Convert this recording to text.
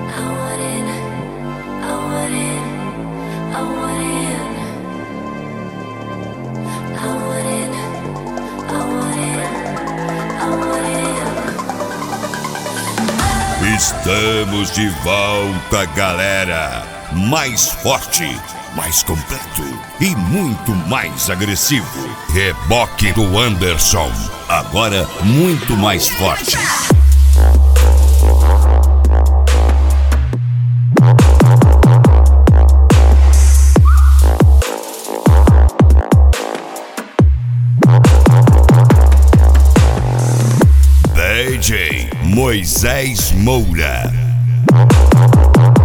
Estamos de volta, galera! Mais forte, mais completo e muito mais agressivo. Reboque do Anderson, agora muito mais forte. DJ Moisés Moura.